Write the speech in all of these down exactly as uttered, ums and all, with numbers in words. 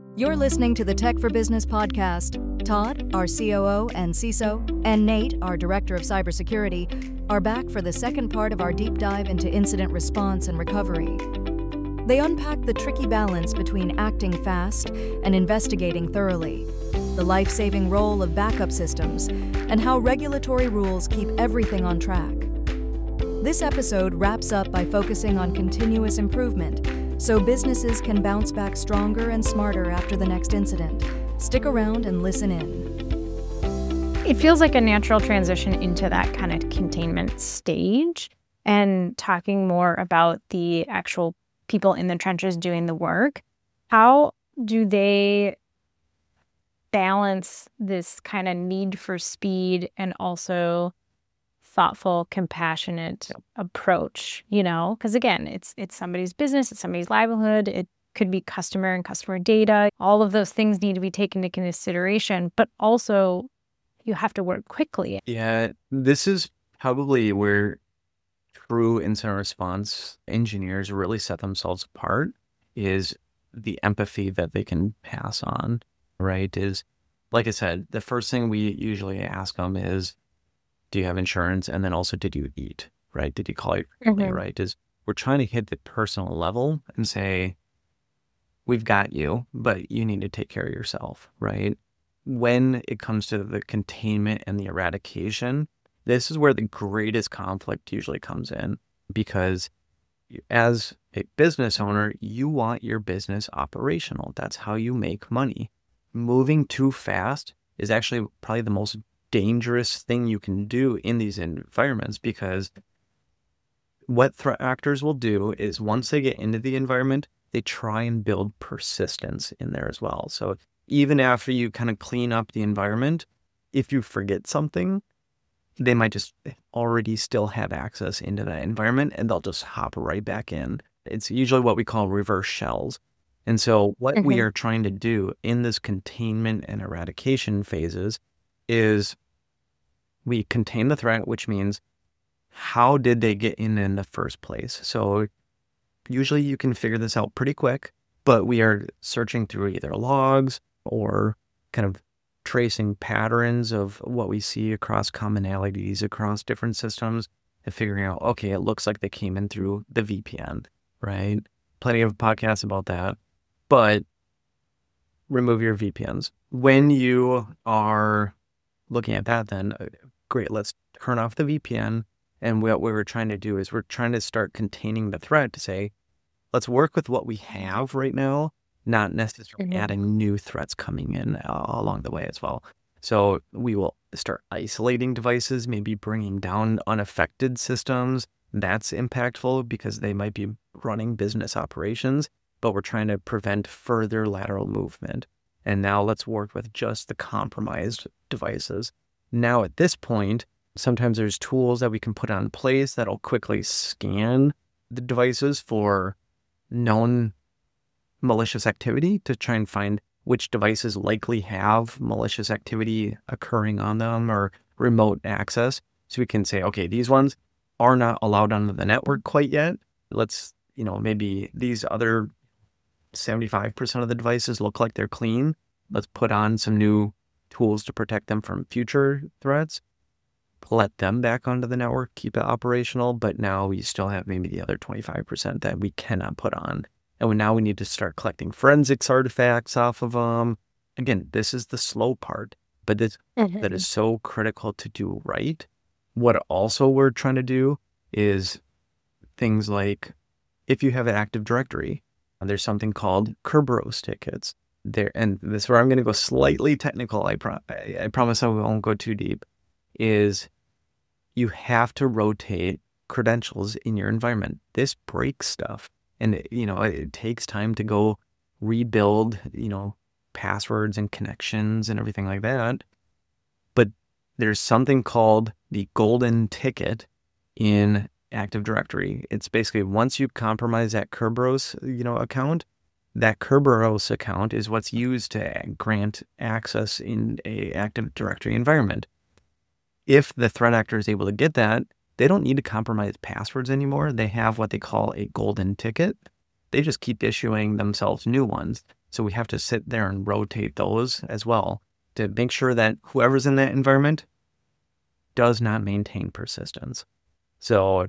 You're listening to the Tech for Business podcast. Todd, our C O O and C I S O, and Nate, our Director of Cybersecurity, are back for the second part of our deep dive into incident response and recovery. They unpack the tricky balance between acting fast and investigating thoroughly, the life-saving role of backup systems, and how regulatory rules keep everything on track. This episode wraps up by focusing on continuous improvement so businesses can bounce back stronger and smarter after the next incident. Stick around and listen in. It feels like a natural transition into that kind of containment stage and talking more about the actual people in the trenches doing the work. How do they balance this kind of need for speed and also thoughtful, compassionate yep. approach, you know, because again, it's it's somebody's business, it's somebody's livelihood, it could be customer and customer data. All of those things need to be taken into consideration, but also you have to work quickly. Yeah, this is probably where true incident response engineers really set themselves apart, is the empathy that they can pass on, right? Is, like I said, the first thing we usually ask them is, do you have insurance? And then also, did you eat, right? Did you call your family, mm-hmm. right? Is we're trying to hit the personal level and say, we've got you, but you need to take care of yourself, right? When it comes to the containment and the eradication, this is where the greatest conflict usually comes in, because as a business owner, you want your business operational. That's how you make money. Moving too fast is actually probably the most dangerous thing you can do in these environments, because what threat actors will do is once they get into the environment, they try and build persistence in there as well. So even after you kind of clean up the environment, if you forget something, they might just already still have access into that environment and they'll just hop right back in. It's usually what we call reverse shells. And so what mm-hmm. we are trying to do in this containment and eradication phases is we contain the threat, which means how did they get in in the first place? So usually you can figure this out pretty quick, but we are searching through either logs or kind of tracing patterns of what we see across commonalities across different systems and figuring out, okay, it looks like they came in through the V P N, right? Plenty of podcasts about that, but remove your V P Ns. When you are looking at that, then uh, great, let's turn off the V P N. And what we we're trying to do is we're trying to start containing the threat to say, let's work with what we have right now, not necessarily mm-hmm. adding new threats coming in uh, along the way as well. So we will start isolating devices, maybe bringing down unaffected systems. That's impactful because they might be running business operations, but we're trying to prevent further lateral movement. And now let's work with just the compromised devices. Now at this point, sometimes there's tools that we can put on place that'll quickly scan the devices for known malicious activity to try and find which devices likely have malicious activity occurring on them or remote access. So we can say, okay, these ones are not allowed onto the network quite yet. Let's, you know, maybe these other seventy-five percent of the devices look like they're clean. Let's put on some new tools to protect them from future threats. Let them back onto the network, keep it operational, but now we still have maybe the other twenty-five percent that we cannot put on. And now we need to start collecting forensics artifacts off of them. Again, this is the slow part, but this, mm-hmm. that is so critical to do right. What also we're trying to do is things like, if you have an Active Directory, there's something called Kerberos tickets. There, and this is where I'm going to go slightly technical. I, pro- I, I promise I won't go too deep. Is you have to rotate credentials in your environment. This breaks stuff, and it, you know it takes time to go rebuild, you know, passwords and connections and everything like that. But there's something called the golden ticket in Active Directory. It's basically once you compromise that Kerberos, you know, account, that Kerberos account is what's used to grant access in a Active Directory environment. If the threat actor is able to get that, they don't need to compromise passwords anymore. They have what they call a golden ticket. They just keep issuing themselves new ones. So we have to sit there and rotate those as well to make sure that whoever's in that environment does not maintain persistence. So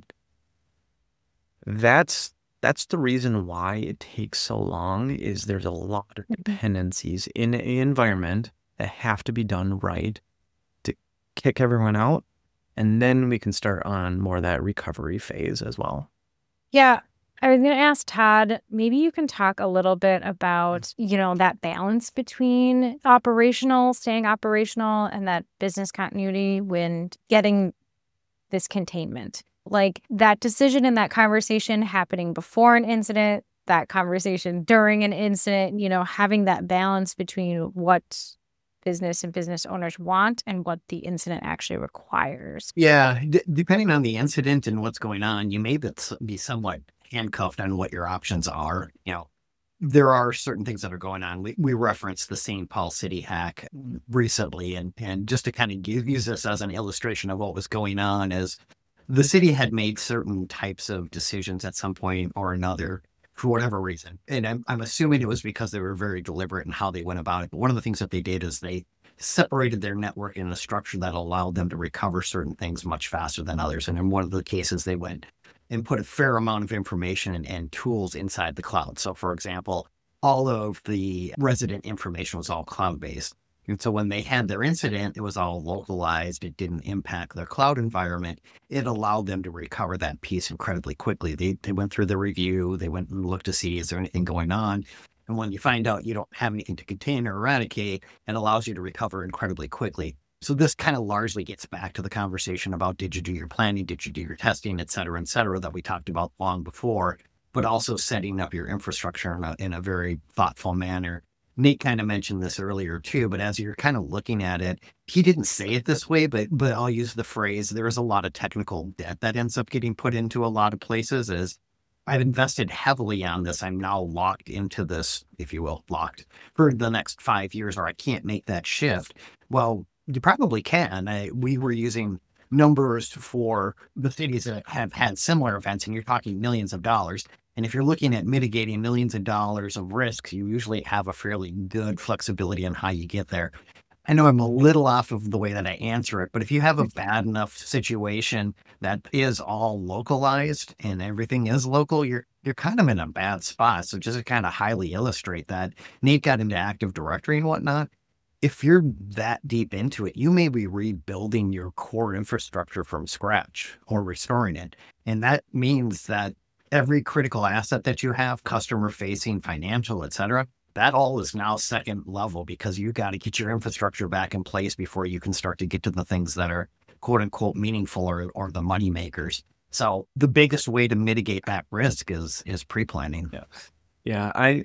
that's that's the reason why it takes so long, is there's a lot of dependencies in an environment that have to be done right to kick everyone out. And then we can start on more of that recovery phase as well. Yeah. I was going to ask Todd, maybe you can talk a little bit about, you know, that balance between operational, staying operational, and that business continuity when getting this containment. Like that decision and that conversation happening before an incident, that conversation during an incident, you know, having that balance between what business and business owners want and what the incident actually requires. Yeah, d- depending on the incident and what's going on, you may be be somewhat handcuffed on what your options are. You know, there are certain things that are going on. We, we referenced the Saint Paul City hack recently, and, and just to kind of use this as an illustration of what was going on, is the city had made certain types of decisions at some point or another for whatever reason. And I'm, I'm assuming it was because they were very deliberate in how they went about it. But one of the things that they did is they separated their network in a structure that allowed them to recover certain things much faster than others. And in one of the cases, they went and put a fair amount of information and, and tools inside the cloud. So for example, all of the resident information was all cloud-based. And so when they had their incident, it was all localized. It didn't impact their cloud environment. It allowed them to recover that piece incredibly quickly. They they went through the review. They went and looked to see, is there anything going on? And when you find out you don't have anything to contain or eradicate, it allows you to recover incredibly quickly. So this kind of largely gets back to the conversation about, did you do your planning? Did you do your testing, et cetera, et cetera, that we talked about long before, but also setting up your infrastructure in a, in a very thoughtful manner. Nate kind of mentioned this earlier too, but as you're kind of looking at it, he didn't say it this way, but but I'll use the phrase, there is a lot of technical debt that ends up getting put into a lot of places. Is I've invested heavily on this. I'm now locked into this, if you will, locked for the next five years, or I can't make that shift. Well, you probably can. I, we were using numbers for the cities that have had similar events, and you're talking millions of dollars. And if you're looking at mitigating millions of dollars of risks, you usually have a fairly good flexibility on how you get there. I know I'm a little off of the way that I answer it, but if you have a bad enough situation that is all localized and everything is local, you're you're kind of in a bad spot. So just to kind of highly illustrate that, Nate got into Active Directory and whatnot. If you're that deep into it, you may be rebuilding your core infrastructure from scratch or restoring it. And that means that every critical asset that you have, customer facing, financial, et cetera, that all is now second level, because you got to get your infrastructure back in place before you can start to get to the things that are quote unquote meaningful, or, or the money makers. So the biggest way to mitigate that risk is, is pre-planning. Yeah. Yeah. I,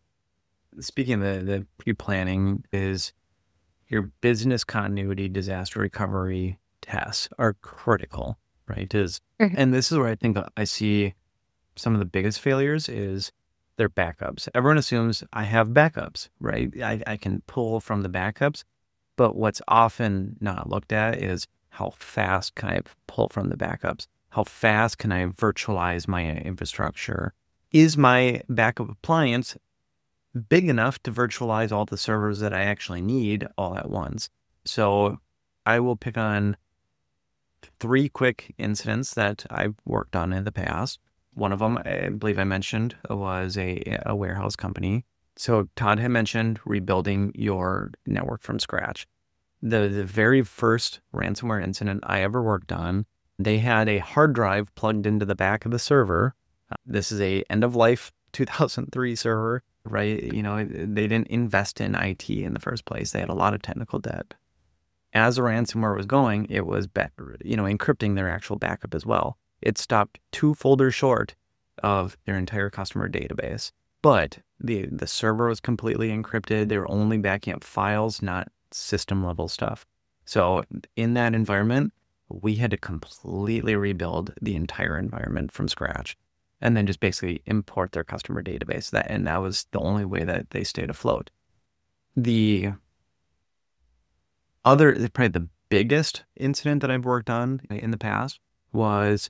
speaking of the, the pre-planning, is your business continuity, disaster recovery tasks are critical, right? Is, Mhm. and this is where I think I see some of the biggest failures is their backups. Everyone assumes I have backups, right? I, I can pull from the backups, but what's often not looked at is how fast can I pull from the backups? How fast can I virtualize my infrastructure? Is my backup appliance big enough to virtualize all the servers that I actually need all at once? So I will pick on three quick incidents that I've worked on in the past. One of them, I believe I mentioned, was a, a warehouse company. So Todd had mentioned rebuilding your network from scratch. The, the very first ransomware incident I ever worked on, they had a hard drive plugged into the back of the server. This is a end of life two thousand three server, right? You know, they didn't invest in I T in the first place. They had a lot of technical debt. As the ransomware was going, it was, back, you know, encrypting their actual backup as well. It stopped two folders short of their entire customer database. But the the server was completely encrypted. They were only backing up files, not system level stuff. So in that environment, we had to completely rebuild the entire environment from scratch, and then just basically import their customer database. That and that was the only way that they stayed afloat. The other, probably the biggest incident that I've worked on in the past was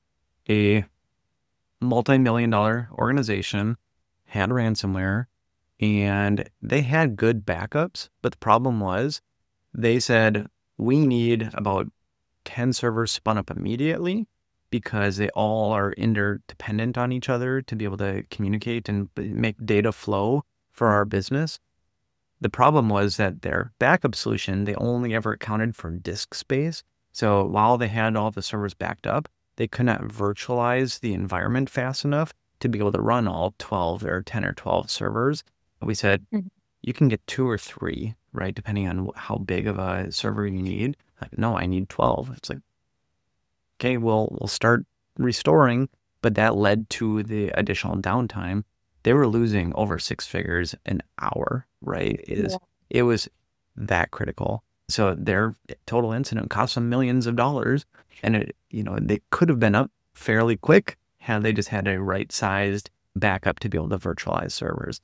a multi-million dollar organization had ransomware. and they had good backups, but the problem was they said, we need about ten servers spun up immediately because they all are interdependent on each other to be able to communicate and b- make data flow for our business. The problem was that their backup solution, they only ever accounted for disk space. So while they had all the servers backed up, they could not virtualize the environment fast enough to be able to run all twelve or ten or twelve servers. We said, Mhm. you can get two or three, right? Depending on wh- how big of a server you need. Like, no, I need twelve. It's like, okay, well, we'll start restoring, but that led to the additional downtime. They were losing over six figures an hour, right? Is Yeah. It was that critical. So their total incident cost them millions of dollars, and it, you know, they could have been up fairly quick had they just had a right-sized backup to be able to virtualize servers.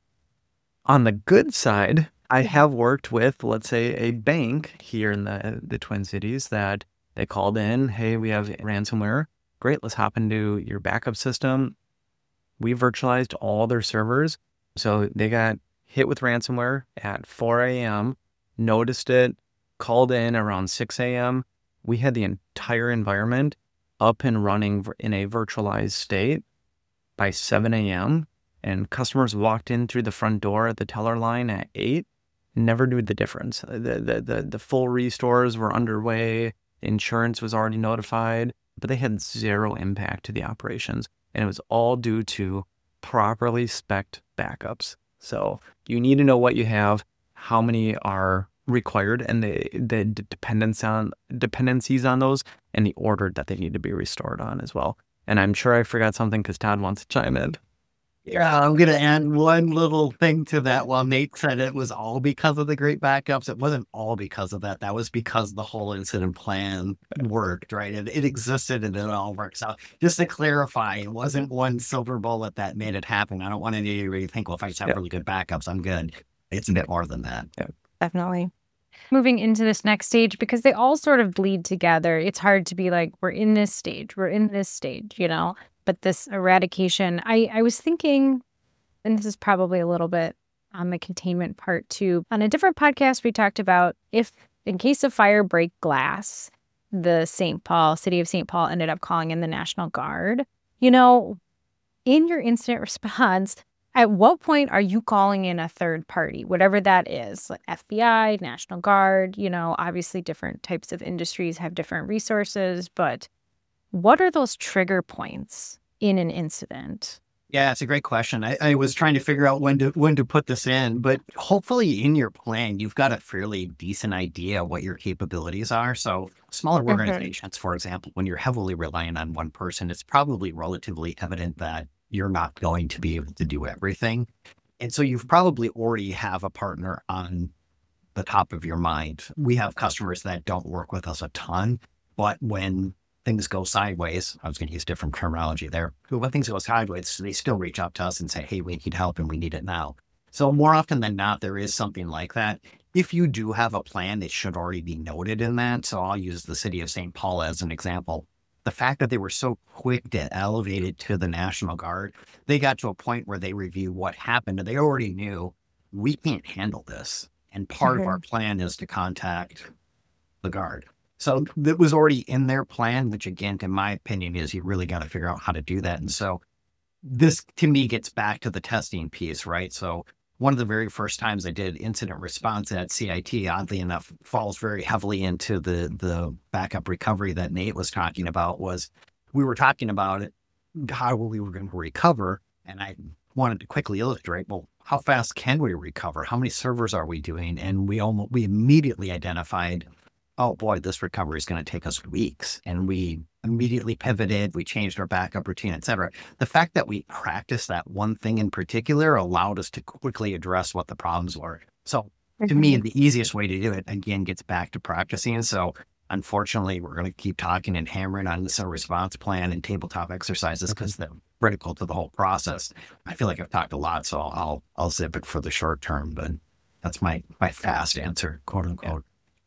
On the good side, I have worked with, let's say, a bank here in the the Twin Cities that they called in, hey, we have ransomware. Great, let's hop into your backup system. We virtualized all their servers. So they got hit with ransomware at four a.m., noticed it, called in around six a.m. We had the entire environment up and running v- in a virtualized state by seven a.m. And customers walked in through the front door at the teller line at eight, never knew the difference. The, the, the, the full restores were underway. Insurance was already notified, but they had zero impact to the operations. And it was all due to properly spec'd backups. So you need to know what you have, how many are required, and the the d- dependence on dependencies on those, and the order that they need to be restored on as well. And I'm sure I forgot something because Todd wants to chime in. Yeah, I'm going to add one little thing to that. While Nate said it was all because of the great backups, it wasn't all because of that. That was because the whole incident plan worked, right? It, it existed and it all works out. Just to clarify, it wasn't one silver bullet that made it happen. I don't want anybody to think, well, if I just have Yeah. really good backups, I'm good. It's a bit more than that. Definitely. Moving into this next stage, because they all sort of bleed together. It's hard to be like, we're in this stage, we're in this stage, you know? But this eradication, I, I was thinking, and this is probably a little bit on the containment part too. On a different podcast, we talked about if, in case of fire, break glass, the Saint Paul, city of Saint Paul ended up calling in the National Guard. You know, in your incident response, at what point are you calling in a third party, whatever that is, like F B I, National Guard? You know, obviously different types of industries have different resources, but what are those trigger points in an incident? Yeah, it's a great question. I, I was trying to figure out when to when to put this in, but hopefully in your plan, you've got a fairly decent idea what your capabilities are. So smaller Mhm. organizations, for example, when you're heavily relying on one person, it's probably relatively evident that you're not going to be able to do everything. And so you've probably already have a partner on the top of your mind. We have customers that don't work with us a ton, but when things go sideways, I was going to use different terminology there. But when things go sideways, they still reach out to us and say, hey, we need help and we need it now. So more often than not, there is something like that. If you do have a plan, it should already be noted in that. So I'll use the city of Saint Paul as an example. The fact that they were so quick to elevate it to the National Guard, they got to a point where they reviewed what happened and they already knew we can't handle this. And part of our plan is to contact the Guard. So that was already in their plan, which again, in my opinion, is you really got to figure out how to do that. And so this to me gets back to the testing piece, right? So one of the very first times I did incident response at C I T, oddly enough, falls very heavily into the the backup recovery that Nate was talking about. Was we were talking about it, how we were going to recover, and I wanted to quickly illustrate, well, how fast can we recover? How many servers are we doing? And we almost we immediately identified, oh boy, this recovery is going to take us weeks. And we immediately pivoted, we changed our backup routine, et cetera. The fact that we practiced that one thing in particular allowed us to quickly address what the problems were. So to me, the easiest way to do it, again, gets back to practicing. So unfortunately, we're going to keep talking and hammering on this response plan and tabletop exercises because they're critical to the whole process. I feel like I've talked a lot, so I'll I'll zip it for the short term, but that's my my fast answer, quote unquote.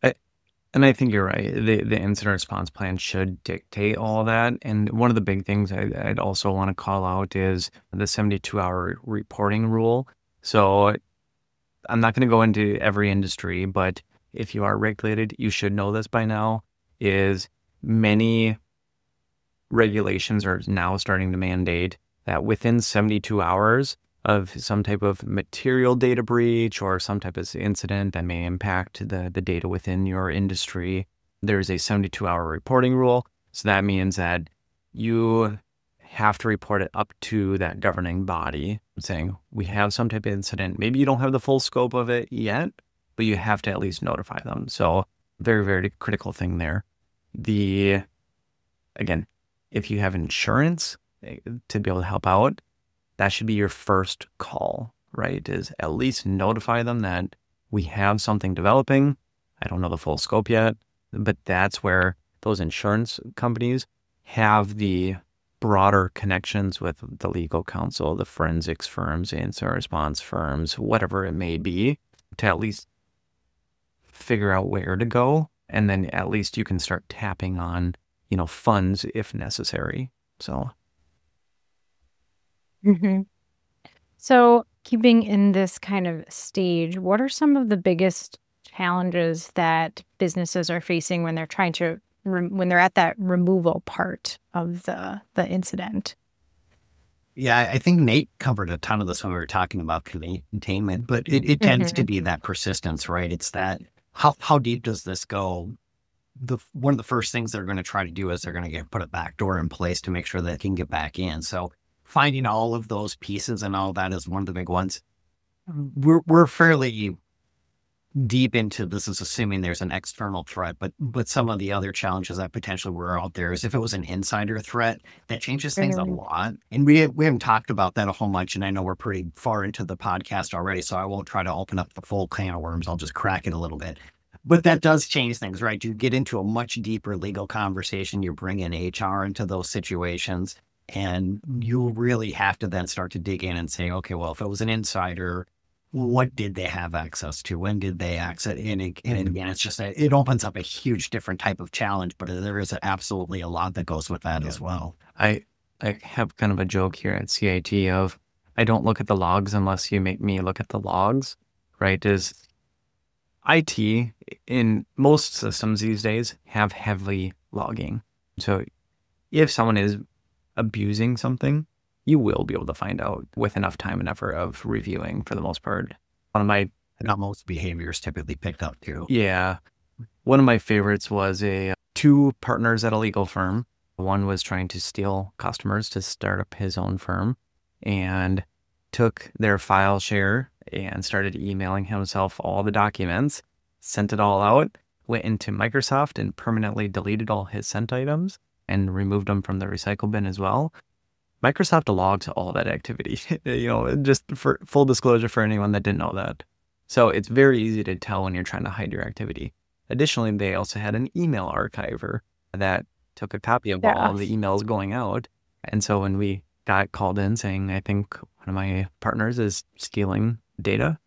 And I think you're right. The the incident response plan should dictate all that. And one of the big things I, I'd also want to call out is the seventy-two hour reporting rule. So I'm not going to go into every industry, but if you are regulated, you should know this by now, is many regulations are now starting to mandate that within seventy-two hours of some type of material data breach or some type of incident that may impact the, the data within your industry, there's a seventy-two hour reporting rule. So that means that you have to report it up to that governing body saying, we have some type of incident. Maybe you don't have the full scope of it yet, but you have to at least notify them. So very, very critical thing there. The, again, if you have insurance to be able to help out, that should be your first call, right? Is at least notify them that we have something developing. I don't know the full scope yet, but that's where those insurance companies have the broader connections with the legal counsel, the forensics firms, incident response firms, whatever it may be, to at least figure out where to go. And then at least you can start tapping on, you know, funds if necessary. So. Mm-hmm. So keeping in this kind of stage, what are some of the biggest challenges that businesses are facing when they're trying to, re- when they're at that removal part of the, the incident? Yeah, I think Nate covered a ton of this when we were talking about containment, but it, it tends Mhm. to be that persistence, right? It's that, how, how deep does this go? The one of the first things they're going to try to do is they're going to get put a back door in place to make sure that they can get back in. So finding all of those pieces and all that is one of the big ones. We're we're fairly deep into this, is assuming there's an external threat, but but some of the other challenges that potentially were out there is if it was an insider threat, that changes things a Mhm. lot. And we we haven't talked about that a whole much, and I know we're pretty far into the podcast already, so I won't try to open up the full can of worms. I'll just crack it a little bit. But that does change things, right? You get into a much deeper legal conversation. You bring in H R into those situations, and you really have to then start to dig in and say, okay, well, if it was an insider, what did they have access to? When did they access it? And, it, and again, it's just, a, it opens up a huge different type of challenge, but there is absolutely a lot that goes with that as well. I I have kind of a joke here at C I T of, I don't look at the logs unless you make me look at the logs, right? Is I T in most systems these days have heavily logging. So if someone is abusing something, you will be able to find out with enough time and effort of reviewing for the most part. One of my, And most behaviors typically picked up too. yeah, one of my favorites was a two partners at a legal firm. One was trying to steal customers to start up his own firm and took their file share and started emailing himself all the documents, sent it all out, went into Microsoft and permanently deleted all his sent items and removed them from the recycle bin as well. Microsoft logs all that activity, you know, just for full disclosure for anyone that didn't know that. So it's very easy to tell when you're trying to hide your activity. Additionally, they also had an email archiver that took a copy of Yeah. all of the emails going out. And so when we got called in saying, I think one of my partners is stealing data,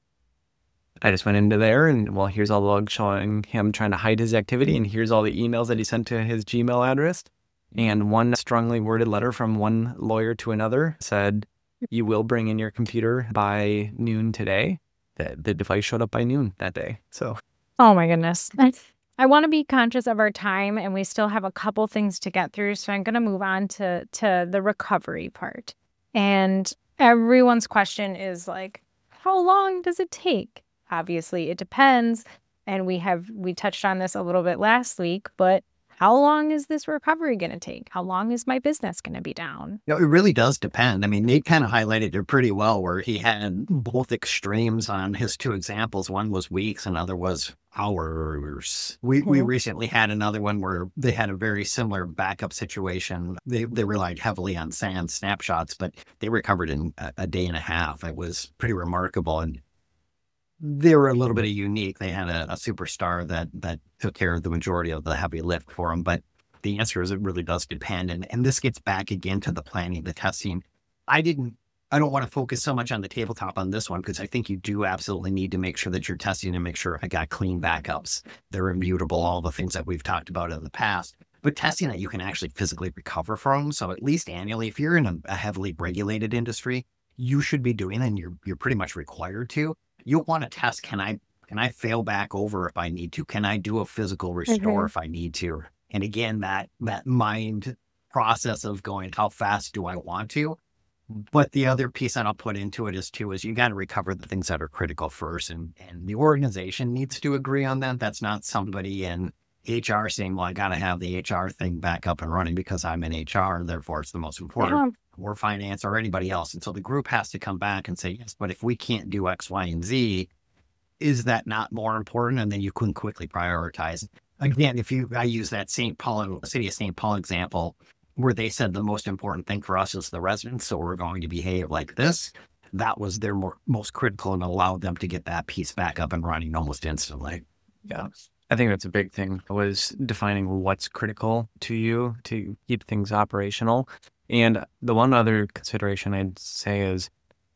I just went into there and, well, here's all the logs showing him trying to hide his activity, and here's all the emails that he sent to his Gmail address. And one strongly worded letter from one lawyer to another said, you will bring in your computer by noon today. The, the device showed up by noon that day. So, Oh my goodness. I want to be conscious of our time, and we still have a couple things to get through. So I'm going to move on to, to the recovery part. And everyone's question is like, how long does it take? Obviously, it depends. And we have, we touched on this a little bit last week, but how long is this recovery going to take? How long is my business going to be down? You know, it really does depend. I mean, Nate kind of highlighted it pretty well where he had both extremes on his two examples. One was weeks, another was hours. We we Mhm. recently had another one where they had a very similar backup situation. They they relied heavily on SAN snapshots, but they recovered in a, a day and a half. It was pretty remarkable. And they were a little bit unique. They had a, a superstar that that took care of the majority of the heavy lift for them. But the answer is it really does depend. And and this gets back again to the planning, the testing. I didn't, I don't want to focus so much on the tabletop on this one because I think you do absolutely need to make sure that you're testing and make sure I got clean backups. They're immutable, all the things that we've talked about in the past. But testing that you can actually physically recover from. So at least annually, if you're in a, a heavily regulated industry, you should be doing, and you're you're pretty much required to. You want to test, can I can I fail back over if I need to? Can I do a physical restore Mm-hmm. if I need to? And again, that that mind process of going, how fast do I want to? But the other piece that I'll put into it is too is you got to recover the things that are critical first, and and the organization needs to agree on that. That's not somebody in H R saying, well, I got to have the H R thing back up and running because I'm in H R and therefore it's the most important, Yeah. or finance or anybody else. And so the group has to come back and say, yes, but if we can't do X, Y, and Z, is that not more important? And then you can quickly prioritize. Again, if you, I use that Saint Paul, city of Saint Paul example, where they said the most important thing for us is the residents, so we're going to behave like this. That was their more, most critical, and allowed them to get that piece back up and running almost instantly. Yeah. I think that's a big thing, was defining what's critical to you to keep things operational. And the one other consideration I'd say is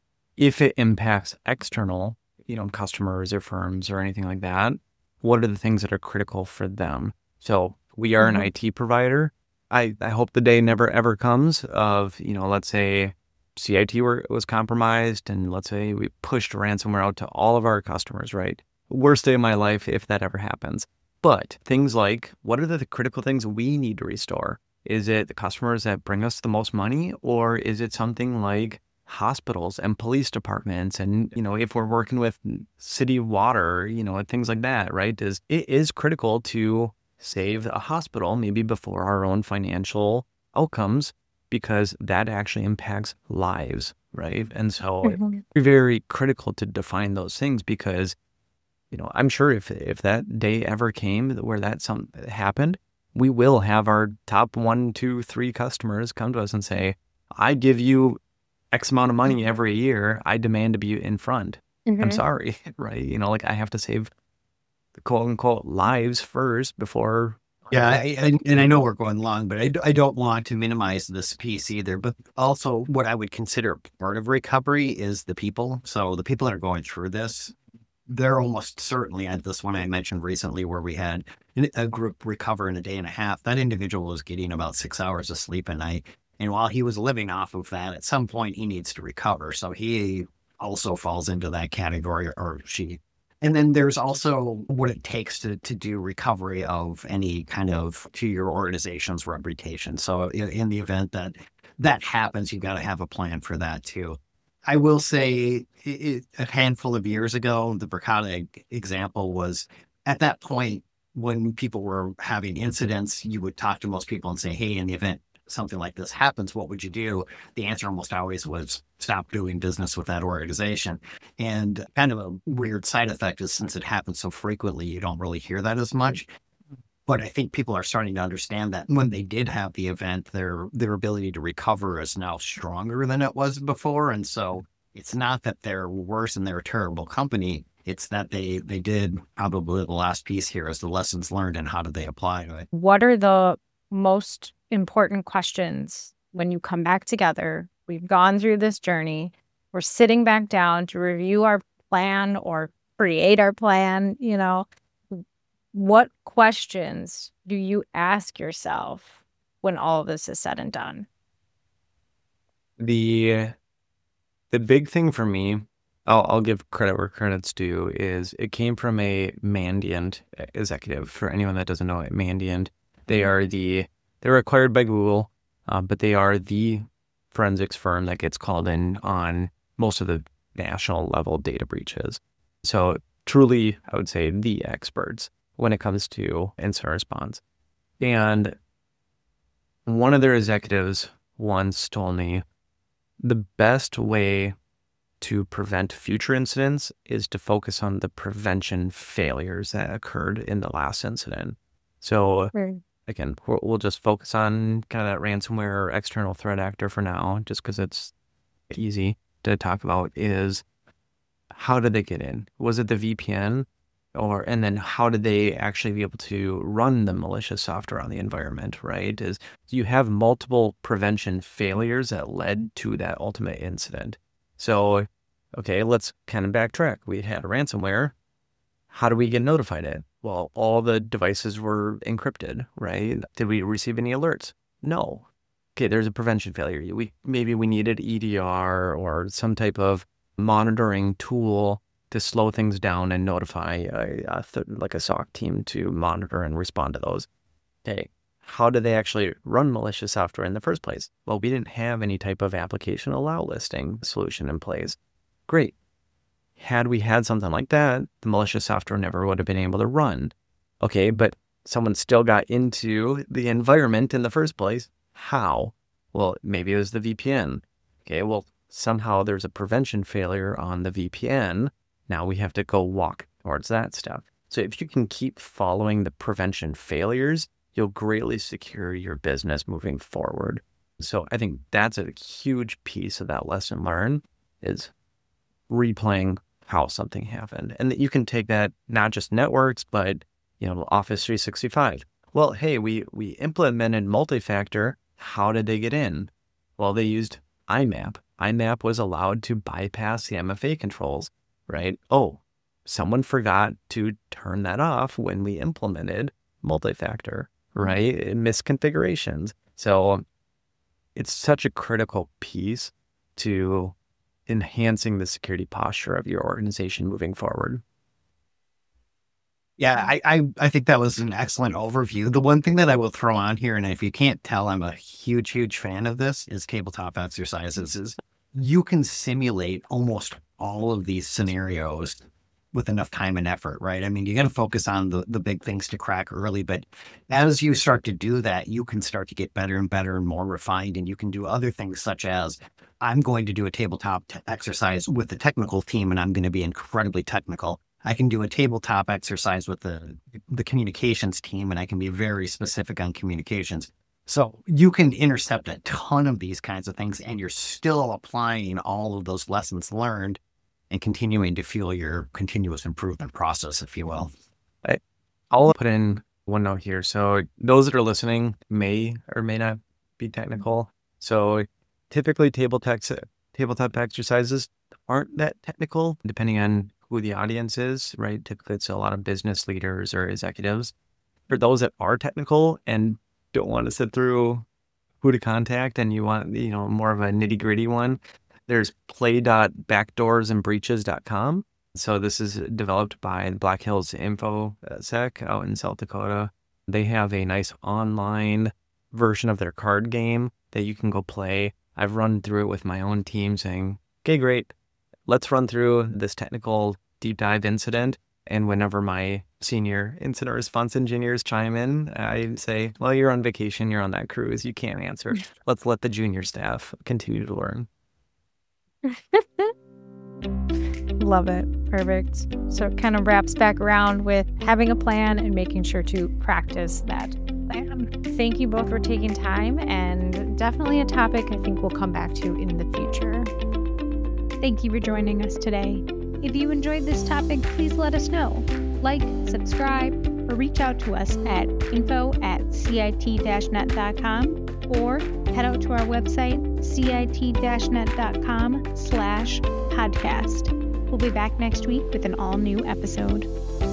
if it impacts external, you know, customers or firms or anything like that, what are the things that are critical for them? So we are Mhm. an I T provider. I, I hope the day never ever comes of, you know, let's say C I T were, was compromised, and let's say we pushed ransomware out to all of our customers, right? Worst day of my life if that ever happens. But things like, what are the critical things we need to restore? Is it the customers that bring us the most money, or is it something like hospitals and police departments? And, you know, if we're working with city water, you know, and things like that, right? Is it is critical to save a hospital maybe before our own financial outcomes, because that actually impacts lives, right? And so Mhm. it's very critical to define those things, because, you know, I'm sure if if that day ever came where that some happened, we will have our top one, two, three customers come to us and say, I give you X amount of money every year. I demand to be in front. I'm Mhm. sorry, right? You know, like I have to save the quote unquote lives first before. Yeah, I, and, and I know we're going long, but I, d- I don't want to minimize this piece either. But also, what I would consider part of recovery is the people. So the people that are going through this, they're almost certainly at this one I mentioned recently, where we had an- a group recover in a day and a half. That individual was getting about six hours of sleep a night. And while he was living off of that, at some point he needs to recover. So he also falls into that category, or she. And then there's also what it takes to, to do recovery of any kind of to your organization's reputation. So in, in the event that that happens, you've got to have a plan for that too. I will say it, it, a handful of years ago, the Bricata e- example was at that point when people were having incidents, you would talk to most people and say, hey, in the event something like this happens, what would you do? The answer almost always was stop doing business with that organization. And kind of a weird side effect is, since it happens so frequently, you don't really hear that as much. But I think people are starting to understand that when they did have the event, their their ability to recover is now stronger than it was before. And so it's not that they're worse and they're a terrible company. It's that they they did, probably the last piece here is the lessons learned and how do they apply to it. What are the most important questions when you come back together? We've gone through this journey. We're sitting back down to review our plan or create our plan, you know. What questions do you ask yourself when all of this is said and done? The the big thing for me, I'll, I'll give credit where credit's due, is it came from a Mandiant executive. For anyone that doesn't know it, Mandiant, they are the, they were acquired by Google, uh, but they are the forensics firm that gets called in on most of the national level data breaches. So truly, I would say the experts when it comes to incident response. And one of their executives once told me the best way to prevent future incidents is to focus on the prevention failures that occurred in the last incident. So Right. again, we'll, we'll just focus on kind of that ransomware or external threat actor for now, just because it's easy to talk about. Is how did they get in? Was it the V P N? Or, and then how did they actually be able to run the malicious software on the environment, right? Is you have multiple prevention failures that led to that ultimate incident. So, okay, let's kind of backtrack. We had a ransomware. How do we get notified it? Well, all the devices were encrypted, right? Did we receive any alerts? No. okay, there's a prevention failure. We maybe we needed E D R or some type of monitoring tool to slow things down and notify a, a th- like a S O C team to monitor and respond to those. Okay, how did they actually run malicious software in the first place? Well, we didn't have any type of application allow listing solution in place. Great. Had we had something like that, the malicious software never would have been able to run. Okay, but someone still got into the environment in the first place. How? Well, maybe it was the V P N. Okay, well, somehow there's a prevention failure on the V P N. Now we have to go walk towards that stuff. So if you can keep following the prevention failures, you'll greatly secure your business moving forward. So I think that's a huge piece of that lesson learned is replaying how something happened. And that you can take that not just networks, but you know, Office three sixty-five. Well, hey, we we implemented multi-factor. How did they get in? Well, they used I MAP. I MAP was allowed to bypass the M F A controls, right? Oh, someone forgot to turn that off when we implemented multi-factor, right? Misconfigurations. So it's such a critical piece to enhancing the security posture of your organization moving forward. Yeah, I, I, I think that was an excellent overview. The one thing that I will throw on here, and if you can't tell, I'm a huge, huge fan of this, is tabletop exercises. Is you can simulate almost all of these scenarios with enough time and effort, right? I mean, you got to focus on the, the big things to crack early, but as you start to do that, you can start to get better and better and more refined, and you can do other things such as, I'm going to do a tabletop t- exercise with the technical team, and I'm going to be incredibly technical. I can do a tabletop exercise with the the communications team, and I can be very specific on communications. So you can intercept a ton of these kinds of things, and you're still applying all of those lessons learned and continuing to fuel your continuous improvement process, if you will. I, I'll put in one note here. So those that are listening may or may not be technical. So typically tabletop, tabletop exercises aren't that technical, depending on who the audience is, right? Typically it's a lot of business leaders or executives. For those that are technical and don't want to sit through who to contact and you want, you know, more of a nitty gritty one, there's play dot backdoors and breaches dot com. So this is developed by Black Hills InfoSec out in South Dakota. They have a nice online version of their card game that you can go play. I've run through it with my own team saying, okay, great. Let's run through this technical deep dive incident. And whenever my senior incident response engineers chime in, I say, well, you're on vacation, you're on that cruise, you can't answer. Let's let the junior staff continue to learn. Love it. Perfect. So it kind of wraps back around with having a plan and making sure to practice that plan. Thank you both for taking time, and definitely a topic I think we'll come back to in the future. Thank you for joining us today. If you enjoyed this topic, please let us know. Like, subscribe, or reach out to us at info at cit dash net dot com or head out to our website, cit dash net dot com slash podcast. We'll be back next week with an all-new episode.